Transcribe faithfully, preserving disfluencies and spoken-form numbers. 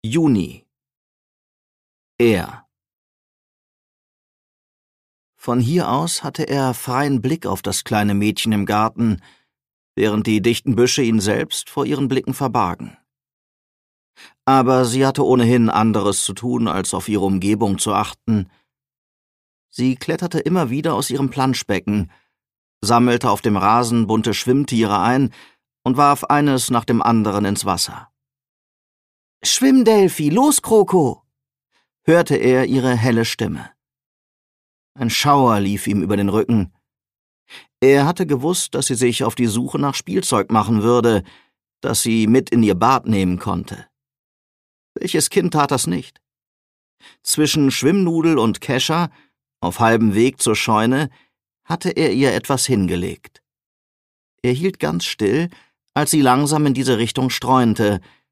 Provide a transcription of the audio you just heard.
Juni. Er. Von hier aus hatte er freien Blick auf das kleine Mädchen im Garten, während die dichten Büsche ihn selbst vor ihren Blicken verbargen. Aber sie hatte ohnehin anderes zu tun, als auf ihre Umgebung zu achten. Sie kletterte immer wieder aus ihrem Planschbecken, sammelte auf dem Rasen bunte Schwimmtiere ein und warf eines nach dem anderen ins Wasser. »Schwimm, Delphi, los, Kroko!« hörte er ihre helle Stimme. Ein Schauer lief ihm über den Rücken. Er hatte gewusst, dass sie sich auf die Suche nach Spielzeug machen würde, das sie mit in ihr Bad nehmen konnte. Welches Kind tat das nicht? Zwischen Schwimmnudel und Kescher, auf halbem Weg zur Scheune, hatte er ihr etwas hingelegt. Er hielt ganz still, als sie langsam in diese Richtung streunte,